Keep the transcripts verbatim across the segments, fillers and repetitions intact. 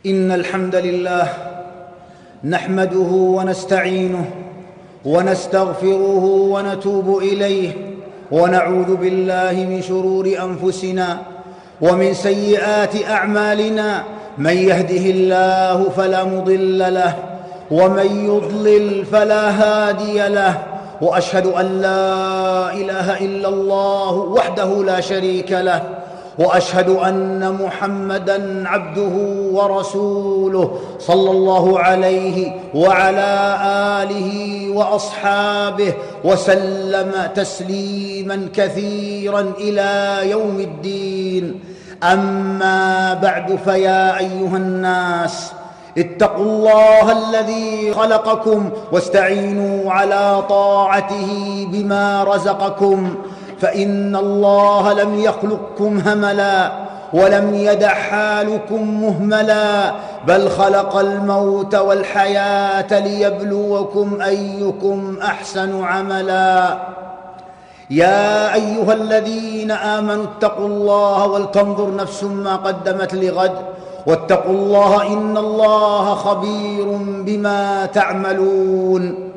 إن الحمد لله نحمده ونستعينه ونستغفره ونتوب إليه ونعوذ بالله من شرور أنفسنا ومن سيئات أعمالنا. من يهده الله فلا مضل له ومن يضلل فلا هادي له، وأشهد أن لا إله إلا الله وحده لا شريك له، وأشهد أن محمدًا عبده ورسوله صلى الله عليه وعلى آله وأصحابه وسلم تسليمًا كثيرًا إلى يوم الدين. أما بعد، فيا أيها الناس، اتقوا الله الذي خلقكم واستعينوا على طاعته بما رزقكم، فإن الله لم يخلقكم هملا ولم يدع حالكم مهملا، بل خلق الموت والحياة ليبلوكم أيكم أحسن عملا. يا أيها الذين آمنوا اتقوا الله ولتنظر نفس ما قدمت لغد، واتقوا الله إن الله خبير بما تعملون.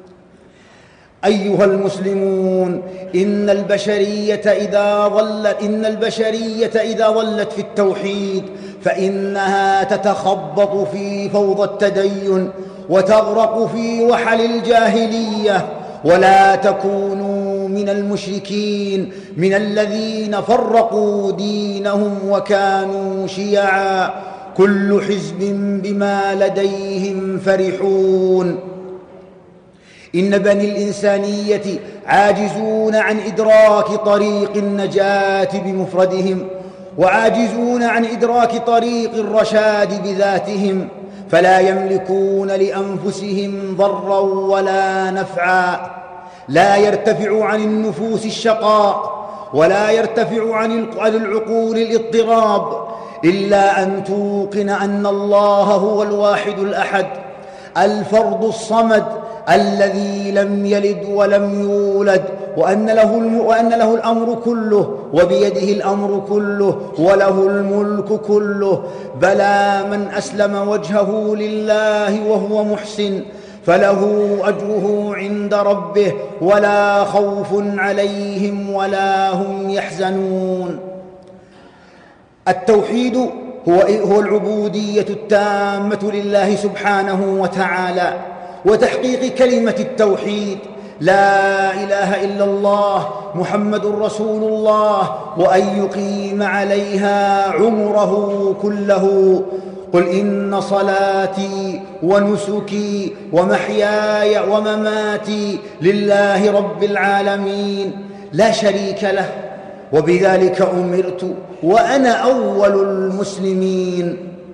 أيها المسلمون، إن البشرية إذا ظلت إن البشرية إذا ظلت في التوحيد فإنها تتخبط في فوضى التدين وتغرق في وحل الجاهلية، ولا تكونوا من المشركين من الذين فرقوا دينهم وكانوا شيعا، كل حزب بما لديهم فرحون. إن بني الإنسانية عاجزون عن إدراك طريق النجاة بمفردهم، وعاجزون عن إدراك طريق الرشاد بذاتهم، فلا يملكون لأنفسهم ضرا ولا نفعا. لا يرتفع عن النفوس الشقاء ولا يرتفع عن العقول الاضطراب إلا أن توقن أن الله هو الواحد الأحد الفرد الصمد الذي لم يلد ولم يولد، وأن له, وأن له الأمر كله وبيده الأمر كله وله الملك كله. بلى من أسلم وجهه لله وهو محسن فله أجره عند ربه، ولا خوف عليهم ولا هم يحزنون. التوحيد هو, هو العبودية التامة لله سبحانه وتعالى، وتحقيق كلمة التوحيد لا إله إلا الله محمد رسول الله، وأن يقيم عليها عمره كله. قل إن صلاتي ونسكي ومحياي ومماتي لله رب العالمين لا شريك له، وبذلك أمرت وأنا أول المسلمين.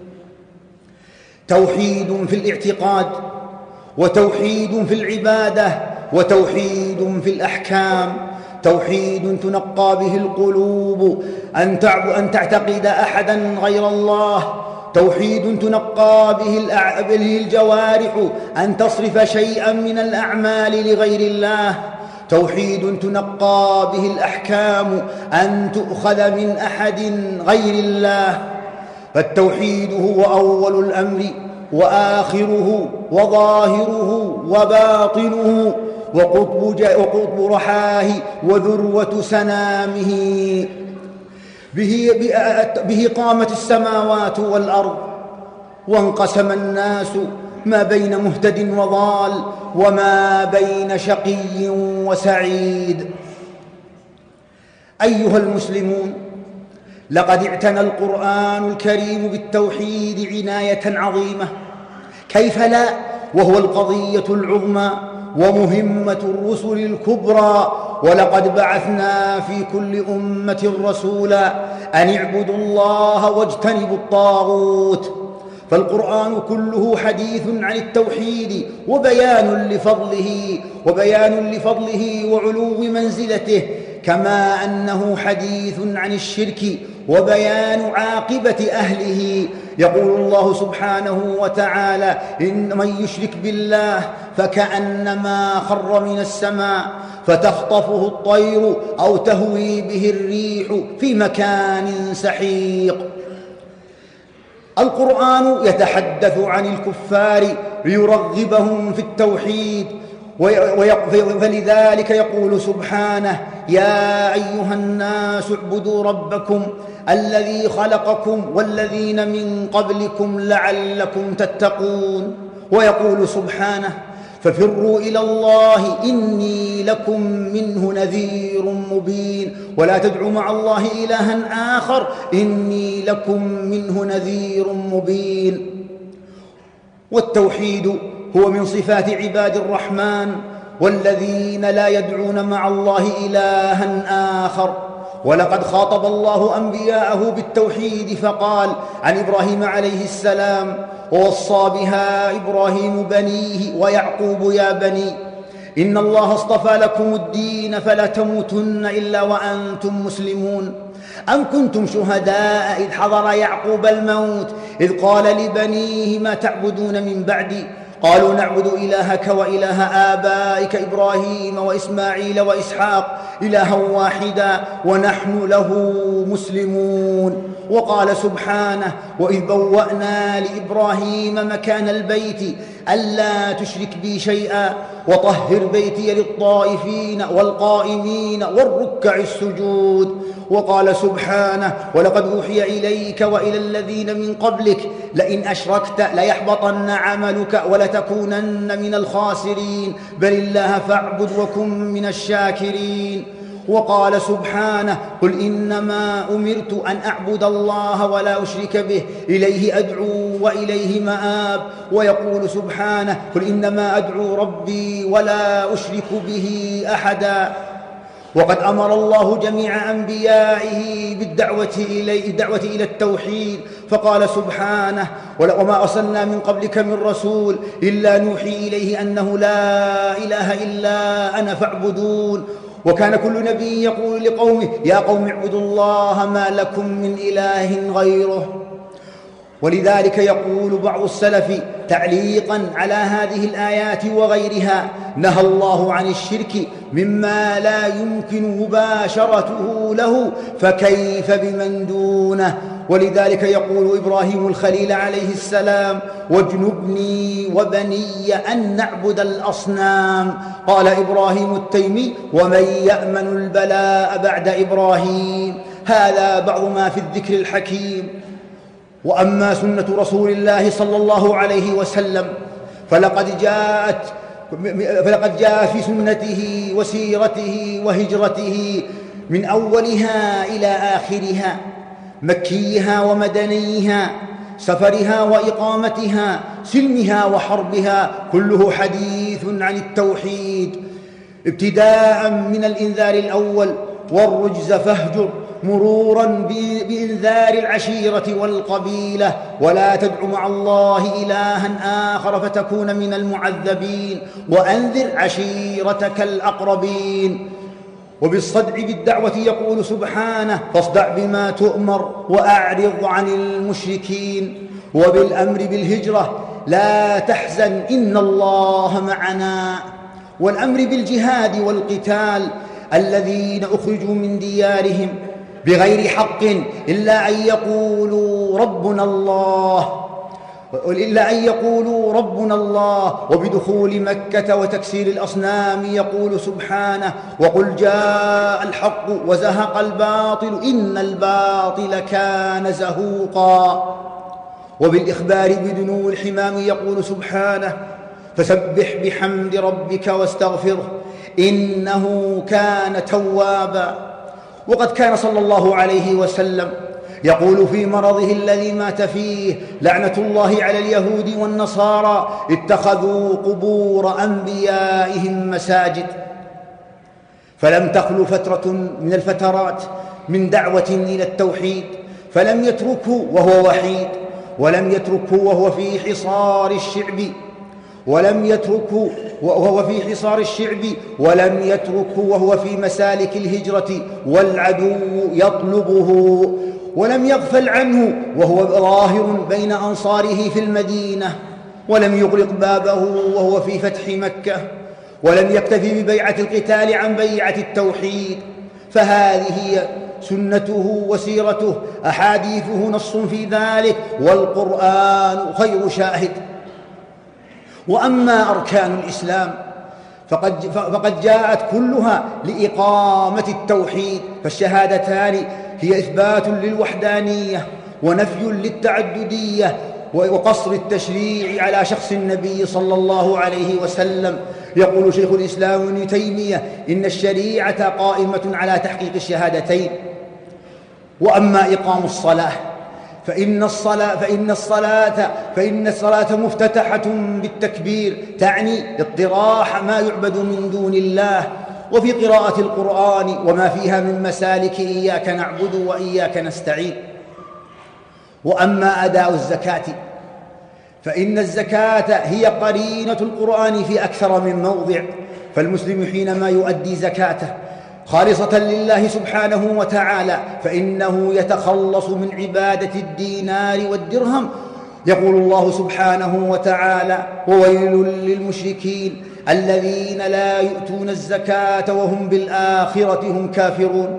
توحيد في الاعتقاد، وتوحيد في العبادة، وتوحيد في الأحكام. توحيد تنقى به القلوب أن تعتقد أحدا غير الله، توحيد تنقى به الجوارح أن تصرف شيئا من الأعمال لغير الله، توحيد تنقى به الأحكام أن تؤخذ من أحد غير الله. فالتوحيد هو أول الأمر وآخره وظاهره وباطنه وقطب, وقطب رحاه وذروة سنامه. به, به قامت السماوات والأرض، وانقسم الناس ما بين مهتد وضال وما بين شقي وسعيد. أيها المسلمون، لقد اعتنى القرآن الكريم بالتوحيد عناية عظيمة، كيف لا، وهو القضية العظمى ومهمة الرسل الكبرى. ولقد بعثنا في كل أمة رسولا أن اعبدوا الله واجتنبوا الطاغوت. فالقرآن كله حديث عن التوحيد وبيان لفضله وبيان لفضله وعلو منزلته، كما أنه حديث عن الشرك وبيان عاقبة أهله. يقول الله سبحانه وتعالى: إن من يشرك بالله فكأنما خر من السماء فتخطفه الطير أو تهوي به الريح في مكان سحيق. القرآن يتحدث عن الكفار ليرغبهم في التوحيد، فلذلك يقول سبحانه: يا أيها الناس اعبدوا ربكم الذي خلقكم والذين من قبلكم لعلكم تتقون. ويقول سبحانه: ففروا إلى الله إني لكم منه نذير مبين، ولا تدعوا مع الله إلها آخر إني لكم منه نذير مبين. والتوحيد هو من صفات عباد الرحمن والذين لا يدعون مع الله إلها آخر. ولقد خاطب الله أنبياءه بالتوحيد فقال عن إبراهيم عليه السلام: ووصى بها إبراهيم بنيه ويعقوب يا بني إن الله اصطفى لكم الدين فلا تموتن إلا وأنتم مسلمون. أم كنتم شهداء إذ حضر يعقوب الموت إذ قال لبنيه ما تعبدون من بعدي قالوا نعبد إلهك وإله آبائك إبراهيم وإسماعيل وإسحاق إلها واحدا ونحن له مسلمون. وقال سبحانه: وإذ بوأنا لإبراهيم مكان البيت ألا تشرك بي شيئا وطهر بيتي للطائفين والقائمين والركع السجود. وقال سبحانه: ولقد أوحي إليك وإلى الذين من قبلك لئن أشركت ليحبطن عملك ولتكونن من الخاسرين بل الله فاعبد وكن من الشاكرين. وقال سبحانه: قل إنما أمرت أن أعبد الله ولا أشرك به إليه أدعو وإليه مآب. ويقول سبحانه: قل إنما أدعو ربي ولا أشرك به أحدا. وقد أمر الله جميع أنبيائه بالدعوة إليه الدعوة إلى التوحيد، فقال سبحانه: وما أرسلنا من قبلك من رسول إلا نوحي إليه أنه لا إله إلا أنا فاعبدون. وكان كل نبي يقول لقومه: يا قوم اعبدوا الله ما لكم من إله غيره. ولذلك يقول بعض السلف تعليقا على هذه الآيات وغيرها: نهى الله عن الشرك مما لا يمكن مباشرته له فكيف بمن دونه. ولذلك يقول إبراهيم الخليل عليه السلام: واجنبني وبني أن نعبد الأصنام. قال إبراهيم التيمي: ومن يأمن البلاء بعد إبراهيم. هذا بعض ما في الذكر الحكيم. وأما سنة رسول الله صلى الله عليه وسلم فلقد جاءت فلقد جاء في سنته وسيرته وهجرته من أولها إلى آخرها، مكيها ومدنيها، سفرها وإقامتها، سلمها وحربها، كله حديث عن التوحيد، ابتداء من الإنذار الأول: والرجز فاهجر، مرورا بإنذار العشيرة والقبيلة: ولا تدع مع الله إلها آخر فتكون من المعذبين، وأنذر عشيرتك الأقربين. وبالصدع بالدعوة يقول سبحانه: فاصدع بما تؤمر وأعرض عن المشركين. وبالأمر بالهجرة: لا تحزن إن الله معنا. والأمر بالجهاد والقتال: الذين أخرجوا من ديارهم بغير حق إلا أن يقولوا ربنا الله إلا أن يقولوا ربنا الله. وبدخول مكة وتكسير الأصنام يقول سبحانه: وقل جاء الحق وزهق الباطل إن الباطل كان زهوقا. وبالإخبار بدنو الحمام يقول سبحانه: فسبح بحمد ربك واستغفره إنه كان توابا. وقد كان صلى الله عليه وسلم يقول في مرضه الذي مات فيه: لعنة الله على اليهود والنصارى اتخذوا قبور أنبيائهم مساجد. فلم تخل فترة من الفترات من دعوة إلى التوحيد فلم يتركه وهو وحيد، ولم يتركه وهو في حصار الشعب ولم يتركه وهو في حصار الشعب ولم يتركه وهو في مسالك الهجرة والعدو يطلبه، ولم يغفل عنه وهو ظاهر بين أنصاره في المدينة، ولم يغلق بابه وهو في فتح مكة، ولم يكتفي ببيعة القتال عن بيعة التوحيد. فهذه هي سنته وسيرته، أحاديثه نص في ذلك، والقرآن خير شاهد. وأما أركان الإسلام فقد, فقد جاءت كلها لإقامة التوحيد، فالشهادتان هي إثبات للوحدانية ونفي للتعددية وقصر التشريع على شخص النبي صلى الله عليه وسلم. يقول شيخ الإسلام ابن تيمية إن الشريعة قائمة على تحقيق الشهادتين. وأما إقام الصلاة فإن الصلاة فإن الصلاة فإن الصلاة مفتتحة بالتكبير، تعني اطراح ما يعبد من دون الله، وفي قراءة القرآن وما فيها من مسالك إياك نعبد وإياك نستعين. وأما أداء الزكاة فإن الزكاة هي قرينة القرآن في أكثر من موضع، فالمسلم حينما يؤدي زكاته خالصة لله سبحانه وتعالى فإنه يتخلص من عبادة الدينار والدرهم. يقول الله سبحانه وتعالى: وويل للمشركين الذين لا يؤتون الزكاة وهم بالآخرة هم كافرون.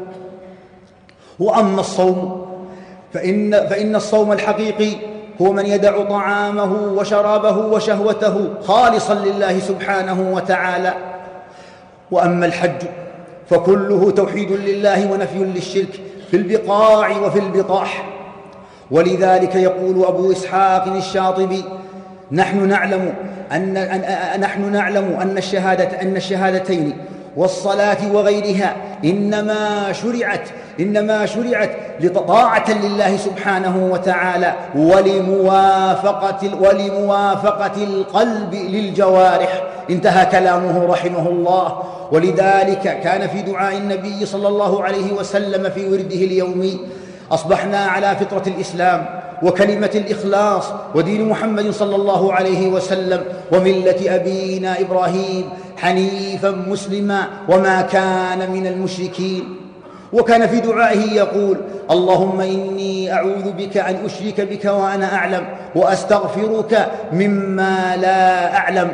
وأما الصوم فإن, فإن الصوم الحقيقي هو من يدع طعامه وشرابه وشهوته خالصا لله سبحانه وتعالى. وأما الحج فكله توحيد لله ونفي للشرك في البقاع وفي البطاح. ولذلك يقول أبو إسحاق الشاطبي: نحن نعلم أن, أن, نحن نعلم أن, الشهادة أن الشهادتين والصلاة وغيرها إنما شرعت إنما شرعت لطاعة لله سبحانه وتعالى ولموافقة, ولموافقة القلب للجوارح. انتهى كلامه رحمه الله. ولذلك كان في دعاء النبي صلى الله عليه وسلم في ورده اليومي: أصبحنا على فطرة الإسلام وكلمة الإخلاص ودين محمد صلى الله عليه وسلم وملة أبينا إبراهيم حنيفا مسلما وما كان من المشركين. وكان في دعائه يقول: اللهم إني أعوذ بك أن أشرك بك وأنا أعلم وأستغفرك مما لا أعلم.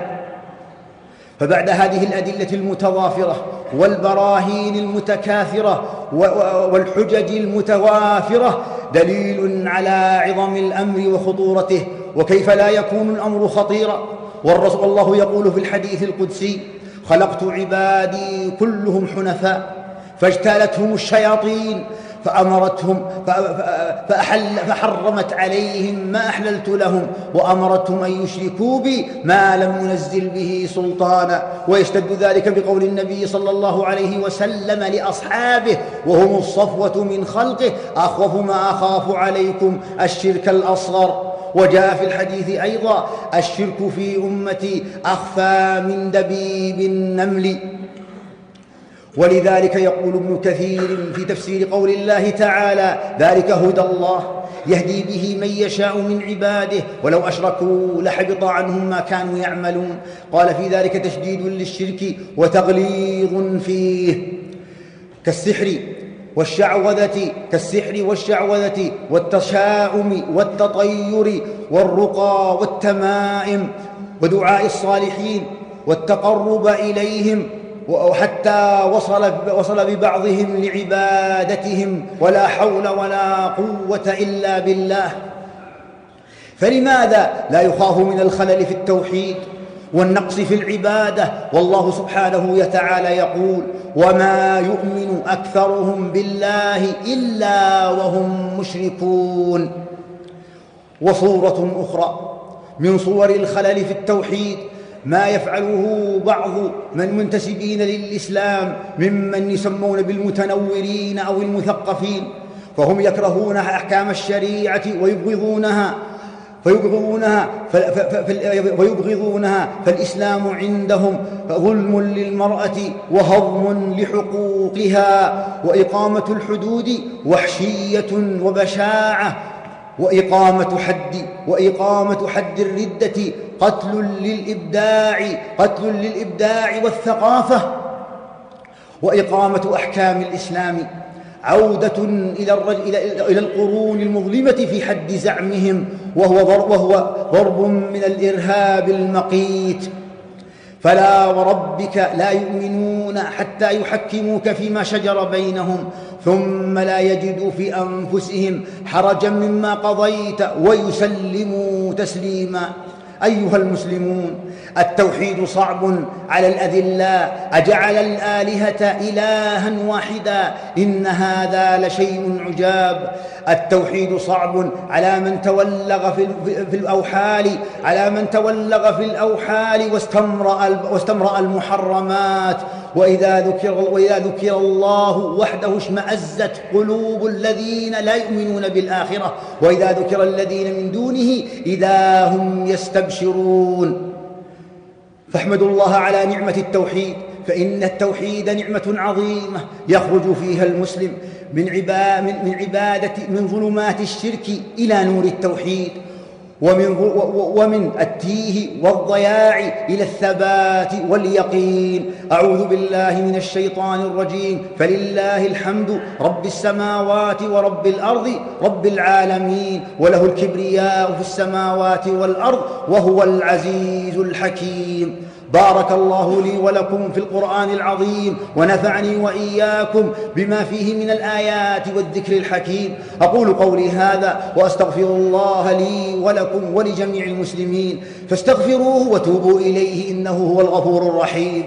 فبعد هذه الأدلة المتضافرة والبراهين المتكاثرة والحجج المتوافرة دليل على عظم الأمر وخطورته، وكيف لا يكون الأمر خطيرا. والرسول الله يقول في الحديث القدسي: خلقت عبادي كلهم حنفاء فاجتالتهم الشياطين فأمرتهم فأحل فحرمت عليهم ما أحللت لهم وأمرتهم أن يشركوا بي ما لم ينزل به سلطانا. ويشتد ذلك بقول النبي صلى الله عليه وسلم لأصحابه وهم الصفوة من خلقه: أخوف ما أخاف عليكم الشرك الأصغر. وجاء في الحديث أيضا: الشرك في أمتي أخفى من دبيب النمل. ولذلك يقول ابن كثير في تفسير قول الله تعالى: ذلك هدى الله يهدي به من يشاء من عباده ولو أشركوا لحبط عنهم ما كانوا يعملون. قال في ذلك تشديد للشرك وتغليظ فيه، كالسحر والشعوذة كالسحر والشعوذة والتشاؤم والتطير والرقى والتمائم ودعاء الصالحين والتقرب إليهم، وحتى وصل, وصل ببعضهم لعبادتهم ولا حول ولا قوة إلا بالله. فلماذا لا يخاف من الخلل في التوحيد والنقص في العبادة؟ والله سبحانه وتعالى يقول: وما يؤمن أكثرهم بالله إلا وهم مشركون. وصورة أخرى من صور الخلل في التوحيد ما يفعله بعض من منتسبين للإسلام ممن يسمون بالمتنورين أو المثقفين، فهم يكرهون أحكام الشريعة ويبغضونها فيبغضونها فيبغضونها فالإسلام عندهم ظلم للمرأة وهضم لحقوقها وإقامة الحدود وحشية وبشاعة وإقامة حد وإقامة حد الردة قتل للإبداع قتل للإبداع والثقافة، وإقامة أحكام الإسلام عودة إلى إلى القرون المظلمة في حد زعمهم، وهو ضرب, وهو ضرب من الإرهاب المقيت. فلا وربك لا يؤمنون حتى يحكموك فيما شجر بينهم ثم لا يجدوا في أنفسهم حرجا مما قضيت ويسلموا تسليما. أيها المسلمون، التوحيد صعب على الأذلاء، أجعل الآلهة إلها واحدا، إن هذا لشيء عجاب. التوحيد صعب على من تولغ في الأوحال على من تولغ في الأوحال واستمرأ واستمرأ المحرمات. وإذا ذكر, وإذا ذكر الله وحده اشمأزت قلوب الذين لا يؤمنون بالآخرة، وإذا ذكر الذين من دونه إذا هم يستبشرون. فاحمدوا الله على نعمة التوحيد، فإن التوحيد نعمة عظيمة يخرج فيها المسلم من من عبادة من ظلمات الشرك إلى نور التوحيد، ومن ومن التيه والضياع إلى الثبات واليقين. أعوذ بالله من الشيطان الرجيم. فلله الحمد رب السماوات ورب الأرض رب العالمين، وله الكبرياء في السماوات والأرض وهو العزيز الحكيم. بارك الله لي ولكم في القرآن العظيم، ونفعني وإياكم بما فيه من الآيات والذكر الحكيم. أقول قولي هذا وأستغفر الله لي ولكم ولجميع المسلمين، فاستغفروه وتوبوا إليه إنه هو الغفور الرحيم.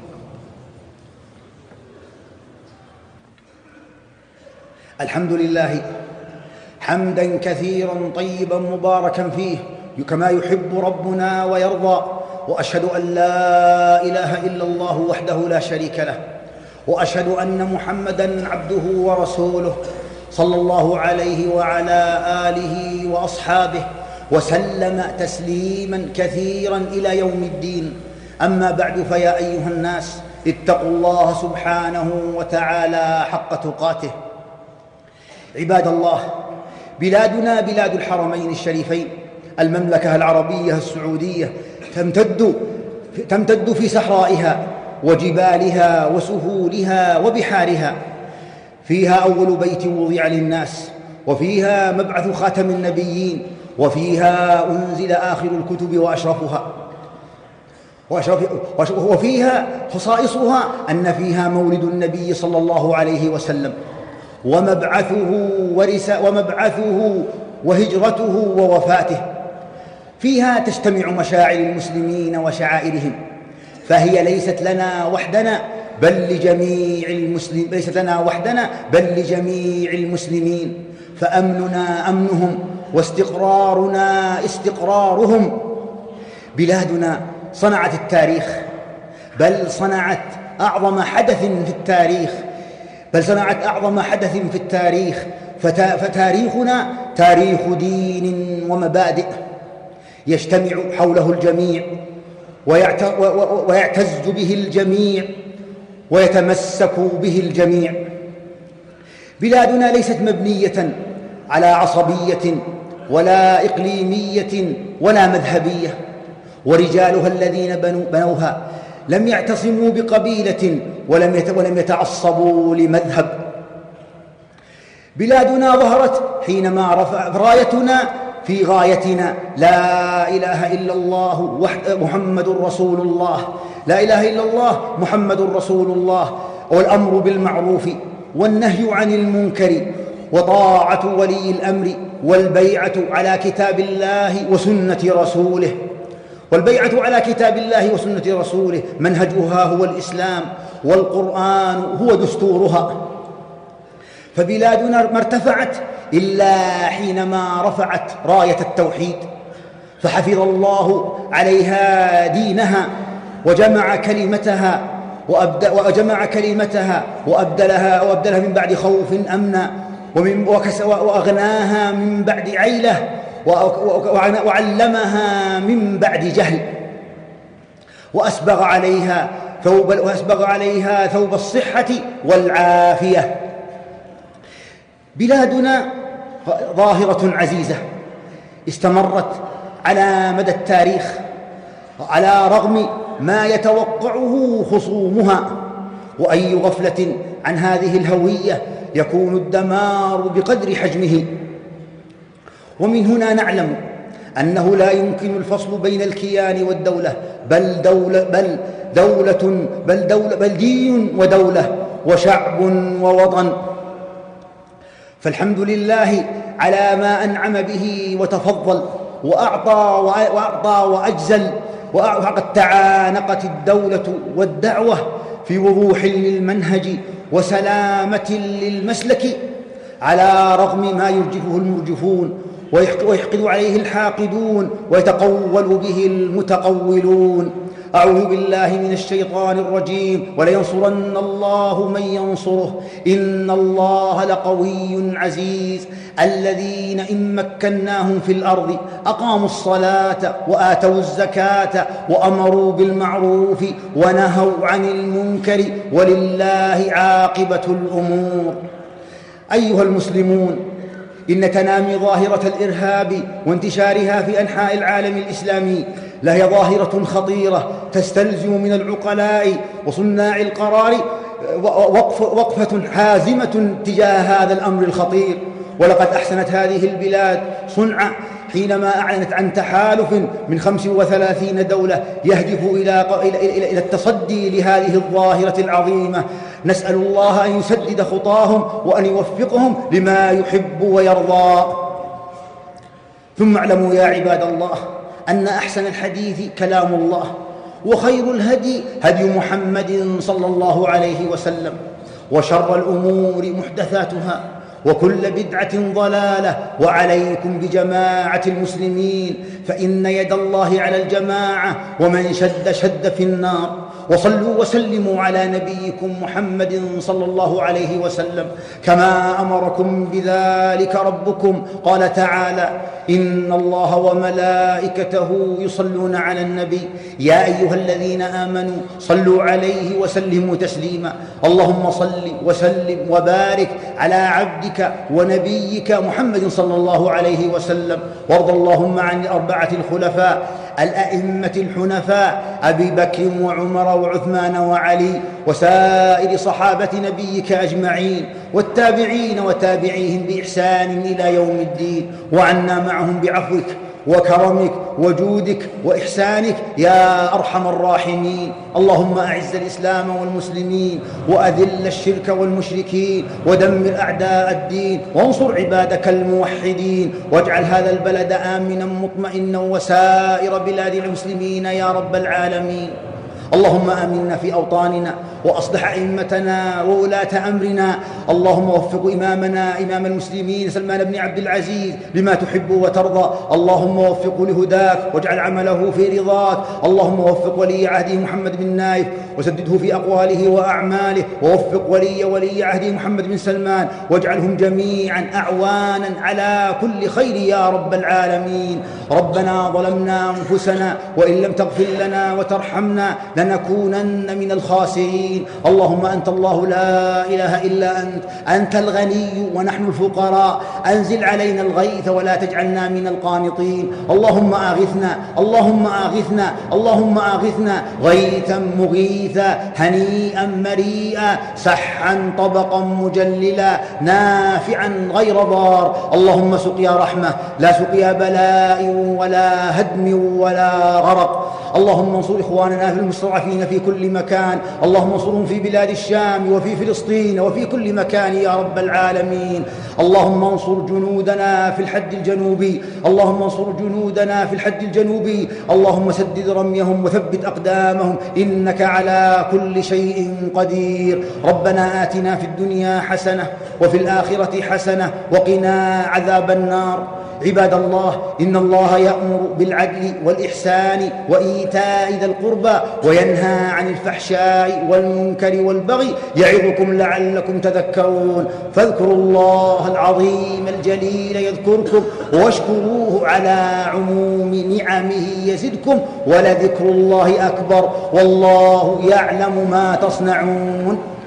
الحمد لله حمدا كثيرا طيبا مباركا فيه كما يحب ربنا ويرضى، وأشهد أن لا إله إلا الله وحده لا شريك له، وأشهد أن محمدًا عبده ورسوله صلى الله عليه وعلى آله وأصحابه وسلم تسليمًا كثيرًا إلى يوم الدين. أما بعد، فيا أيها الناس اتقوا الله سبحانه وتعالى حق تقاته. عباد الله، بلادنا بلاد الحرمين الشريفين، المملكة العربية السعودية، تمتد تمتد في صحرائها وجبالها وسهولها وبحارها. فيها أول بيت وضع للناس، وفيها مبعث خاتم النبيين، وفيها أنزل آخر الكتب وأشرفها وفيها خصائصها أن فيها مولد النبي صلى الله عليه وسلم ومبعثه ومبعثه وهجرته ووفاته. فيها تجتمع مشاعر المسلمين وشعائرهم، فهي ليست لنا وحدنا بل لجميع المسلمين ليست لنا وحدنا بل لجميع المسلمين. فأمننا أمنهم، واستقرارنا استقرارهم. بلادنا صنعت التاريخ، بل صنعت أعظم حدث في التاريخ بل صنعت أعظم حدث في التاريخ فتاريخنا تاريخ دين ومبادئ يجتمع حوله الجميع ويعتز به الجميع ويتمسك به الجميع. بلادنا ليست مبنية على عصبية ولا إقليمية ولا مذهبية، ورجالها الذين بنوها لم يعتصموا بقبيلة ولم يتعصبوا لمذهب. بلادنا ظهرت حينما رفع رايتنا في غايتنا: لا إله إلا الله محمد رسول الله، لا إله إلا الله محمد رسول الله، والأمر بالمعروف والنهي عن المنكر وطاعة ولي الأمر، والبيعة على كتاب الله وسنة رسوله والبيعة على كتاب الله وسنة رسوله منهجها هو الإسلام، والقرآن هو دستورها. فبلادنا ما ارتفعت إلا حينما رفعت راية التوحيد، فحفظ الله عليها دينها وجمع كلمتها وجمع كلمتها وأبدلها وأبدلها من بعد خوف أمنا، وأغناها من بعد عيلة، وعلمها من بعد جهل، وأسبغ عليها ثوب وأسبغ عليها ثوب الصحة والعافية. بلادنا ظاهرة عزيزة استمرت على مدى التاريخ على رغم ما يتوقعه خصومها، وأي غفلة عن هذه الهوية يكون الدمار بقدر حجمه. ومن هنا نعلم أنه لا يمكن الفصل بين الكيان والدولة، بل دولة بل دولة بل دولة بل دين ودولة وشعب ووطن. فالحمد لله على ما أنعم به وتفضل وأعطى وأعطى وأجزل، وقد تعانقت الدولة والدعوة في وضوح للمنهج وسلامة للمسلك، على رغم ما يرجفه المرجفون ويحقد عليه الحاقدون ويتقول به المتقولون. أعوذ بالله من الشيطان الرجيم. ولينصرن الله من ينصره إن الله لقوي عزيز. الذين إن مكناهم في الأرض أقاموا الصلاة وآتوا الزكاة وأمروا بالمعروف ونهوا عن المنكر ولله عاقبة الأمور. أيها المسلمون، إن تنامي ظاهرة الإرهاب وانتشارها في أنحاء العالم الإسلامي لهي ظاهرة خطيرة تستلزم من العقلاء وصناع القرار وقفة حازمة تجاه هذا الأمر الخطير. ولقد أحسنت هذه البلاد صنعا حينما أعلنت عن تحالف من خمس وثلاثين دولة يهدف إلى, إلى, إلى التصدي لهذه الظاهرة العظيمة. نسأل الله أن يسدد خطاهم وأن يوفقهم لما يحب ويرضى. ثم اعلموا يا عباد الله أن أحسن الحديث كلام الله، وخير الهدي هدي محمد صلى الله عليه وسلم، وشر الأمور محدثاتها، وكل بدعة ضلالة. وعليكم بجماعة المسلمين فإن يد الله على الجماعة، ومن شد شد في النار. وصلوا وسلموا على نبيكم محمد صلى الله عليه وسلم كما أمركم بذلك ربكم. قال تعالى: إن الله وملائكته يصلون على النبي يا أيها الذين آمنوا صلوا عليه وسلموا تسليما. اللهم صل وسلم وبارك على عبدك ونبيك محمد صلى الله عليه وسلم. وارض اللهم عن الأربعة الخلفاء الأئمة الحنفاء أبي بكر وعمر وعثمان وعلي، وسائر صحابة نبيك أجمعين، والتابعين وتابعيهم بإحسان إلى يوم الدين، وعنا معهم بعفوك وكرمك وجودك وإحسانك يا أرحم الراحمين. اللهم أعز الإسلام والمسلمين، وأذل الشرك والمشركين، ودمر أعداء الدين، وانصر عبادك الموحدين، واجعل هذا البلد آمنا مطمئنا وسائر بلاد المسلمين يا رب العالمين. اللهم آمنا في أوطاننا، وأصلح أئمتنا وولاة أمرنا. اللهم وفق إمامنا إمام المسلمين سلمان بن عبد العزيز لما تحب وترضى. اللهم وفقه لهداك واجعل عمله في رضاك. اللهم وفق ولي عهده محمد بن نايف وسدده في أقواله وأعماله، ووفق ولي ولي عهده محمد بن سلمان واجعلهم جميعا أعوانا على كل خير يا رب العالمين. ربنا ظلمنا أنفسنا وإن لم تغفر لنا وترحمنا لنكونن من الخاسرين. اللهم أنت الله لا إله إلا أنت، أنت الغني ونحن الفقراء. أنزل علينا الغيث ولا تجعلنا من القانطين. اللهم آغثنا اللهم آغثنا اللهم آغثنا غيثا مغيثا هنيئا مريئا سحا طبقا مجللا نافعا غير ضار. اللهم سقيا رحمة لا سقيا بلاء ولا هدم ولا غرق. اللهم انصر إخواننا في المستضعفين في كل مكان. اللهم انصرهم في بلاد الشام وفي فلسطين وفي كل مكان يا رب العالمين. اللهم انصر جنودنا في الحد الجنوبي اللهم انصر جنودنا في الحد الجنوبي. اللهم سدد رميهم وثبت أقدامهم إنك على كل شيء قدير. ربنا آتنا في الدنيا حسنة وفي الآخرة حسنة وقنا عذاب النار. عباد الله، إن الله يأمر بالعدل والإحسان وإيتاء ذي القربى وينهى عن الفحشاء والمنكر والبغي يعظكم لعلكم تذكرون. فاذكروا الله العظيم الجليل يذكركم، واشكروه على عموم نعمه يزدكم، ولذكر الله أكبر والله يعلم ما تصنعون.